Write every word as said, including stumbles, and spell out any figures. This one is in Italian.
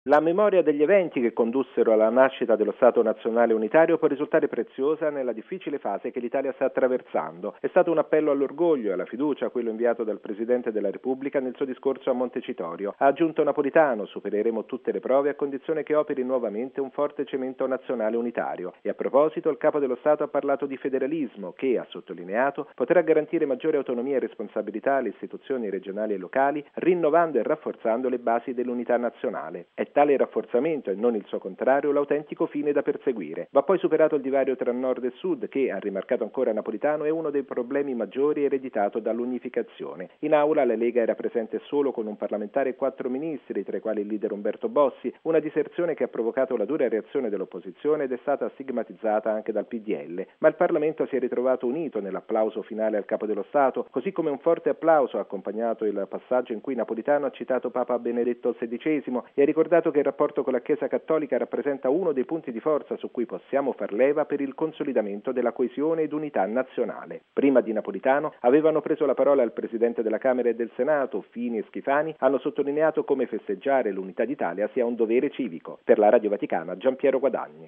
La memoria degli eventi che condussero alla nascita dello Stato nazionale unitario può risultare preziosa nella difficile fase che l'Italia sta attraversando. È stato un appello all'orgoglio e alla fiducia quello inviato dal Presidente della Repubblica nel suo discorso a Montecitorio. Ha aggiunto Napolitano: supereremo tutte le prove a condizione che operi nuovamente un forte cemento nazionale unitario. E a proposito, il Capo dello Stato ha parlato di federalismo che, ha sottolineato, potrà garantire maggiore autonomia e responsabilità alle istituzioni regionali e locali, rinnovando e rafforzando le basi dell'unità nazionale. È tale rafforzamento, e non il suo contrario, l'autentico fine da perseguire. Va poi superato il divario tra nord e sud che, ha rimarcato ancora Napolitano, è uno dei problemi maggiori ereditato dall'unificazione. In aula la Lega era presente solo con un parlamentare e quattro ministri, tra i quali il leader Umberto Bossi, una diserzione che ha provocato la dura reazione dell'opposizione ed è stata stigmatizzata anche dal P D L. Ma il Parlamento si è ritrovato unito nell'applauso finale al Capo dello Stato, così come un forte applauso ha accompagnato il passaggio in cui Napolitano ha citato Papa Benedetto sedicesimo e ha ricordato che il rapporto con la Chiesa Cattolica rappresenta uno dei punti di forza su cui possiamo far leva per il consolidamento della coesione ed unità nazionale. Prima di Napolitano avevano preso la parola il Presidente della Camera e del Senato, Fini e Schifani, hanno sottolineato come festeggiare l'unità d'Italia sia un dovere civico. Per la Radio Vaticana, Giampiero Guadagni.